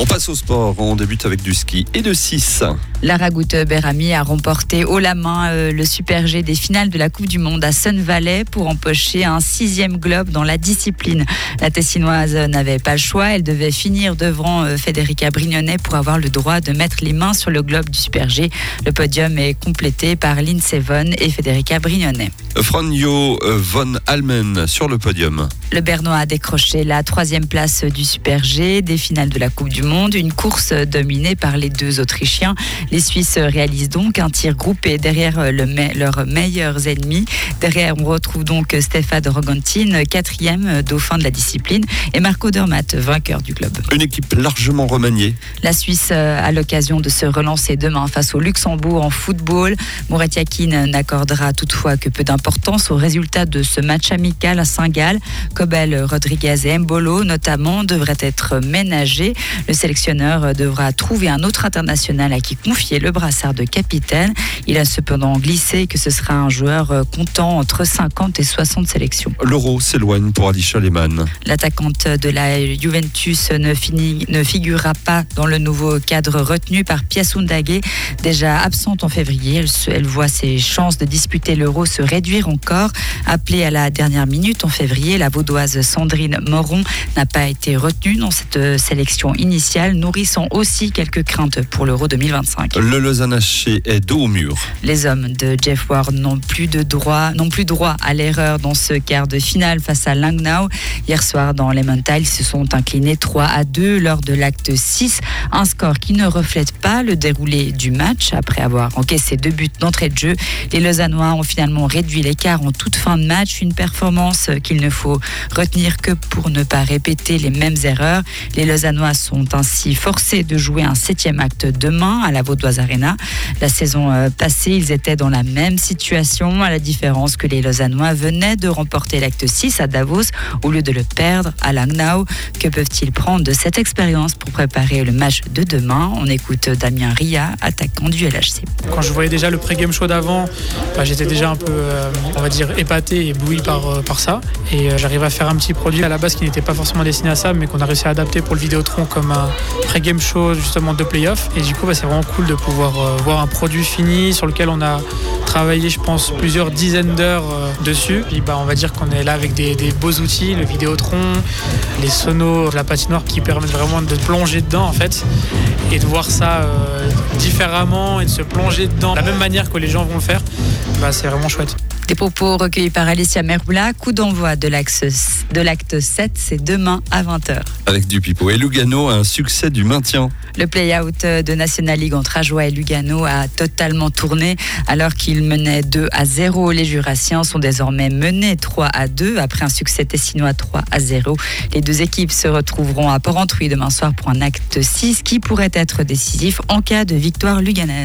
On passe au sport, on débute avec du ski et de 6. La Ragout Berami a remporté haut la main le Super G des finales de la Coupe du Monde à Sun Valley pour empocher un 6e globe dans la discipline. La Tessinoise n'avait pas le choix, elle devait finir devant Federica Brignone pour avoir le droit de mettre les mains sur le globe du Super G. Le podium est complété par Lindsey Vonn et Federica Brignone. Franjo von Almen sur le podium. Le Bernois a décroché la 3e place du Super G des finales de la Coupe du Monde, une course dominée par les 2 Autrichiens. Les Suisses réalisent donc un tir groupé derrière leurs meilleurs ennemis. Derrière, on retrouve donc Stefan Rogantin, 4e dauphin de la discipline, et Marco Dermatt, vainqueur du globe. Une équipe largement remaniée. La Suisse a l'occasion de se relancer demain face au Luxembourg en football. Murat Yakin n'accordera toutefois que peu d'importance au résultat de ce match amical à Saint-Gall. Kobel, Rodriguez et Mbolo notamment devraient être ménagés. Le sélectionneur devra trouver un autre international à qui confier le brassard de capitaine. Il a cependant glissé que ce sera un joueur comptant entre 50 et 60 sélections. L'Euro s'éloigne pour Alisha Lehmann. L'attaquante de la Juventus ne figurera pas dans le nouveau cadre retenu par Pia Sundhage. Déjà absente en février, elle voit ses chances de disputer l'Euro se réduire encore. Appelée à la dernière minute en février, la vaudoise Sandrine Moron n'a pas été retenue dans cette sélection initiale, nourrissant aussi quelques craintes pour l'Euro 2025. Le Lausanne HC est dos au mur. Les hommes de Jeff Ward n'ont plus droit à l'erreur dans ce quart de finale face à Langnau. Hier soir, dans les Montailles, ils se sont inclinés 3-2 lors de l'acte 6. Un score qui ne reflète pas le déroulé du match. Après avoir encaissé 2 buts d'entrée de jeu, les Lausannois ont finalement réduit l'écart en toute fin de match. Une performance qu'il ne faut retenir que pour ne pas répéter les mêmes erreurs. Les Lausannois sont ainsi forcés de jouer un 7e acte demain à la Vaudoise Arena. La saison passée, ils étaient dans la même situation, à la différence que les Lausannois venaient de remporter l'acte 6 à Davos au lieu de le perdre à Langnau. Que peuvent-ils prendre de cette expérience pour préparer le match de demain? On écoute Damien Ria, attaquant du LHC. Quand je voyais déjà le pré-game show d'avant, j'étais déjà un peu, on va dire, épaté et ébloui par ça. Et j'arrive à faire un petit produit à la base qui n'était pas forcément destiné à ça, mais qu'on a réussi à adapter pour le Vidéotron comme un pré-game show justement de play-off. Et du coup, c'est vraiment cool de pouvoir voir un produit fini sur lequel on a travaillé, je pense, plusieurs dizaines d'heures dessus. Et on va dire qu'on est là avec des beaux outils, le Vidéotron, les sonos de la patinoire qui permettent vraiment de plonger dedans en fait et de voir ça différemment et de se plonger dedans de la même manière que les gens vont le faire. C'est vraiment chouette. Des propos recueillis par Alicia Merula. Coup d'envoi de l'acte 7, c'est demain à 20h. Avec du pipeau. Et Lugano a un succès du maintien. Le play-out de National League entre Ajoie et Lugano a totalement tourné alors qu'ils menaient 2-0. Les Jurassiens sont désormais menés 3-2 après un succès tessinois 3-0. Les 2 équipes se retrouveront à Porrentruy demain soir pour un acte 6 qui pourrait être décisif en cas de victoire luganaise.